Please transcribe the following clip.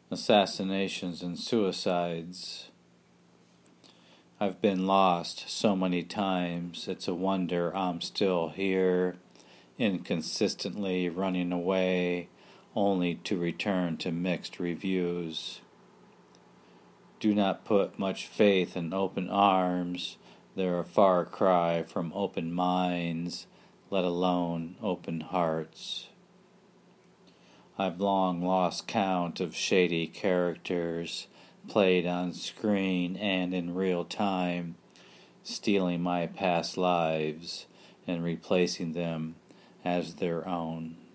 assassinations and suicides. I've been lost so many times, it's a wonder I'm still here, inconsistently running away, only to return to mixed reviews. Do not put much faith in open arms, they're a far cry from open minds, let alone open hearts. I've long lost count of shady characters, played on screen and in real time, stealing my past lives and replacing them as their own.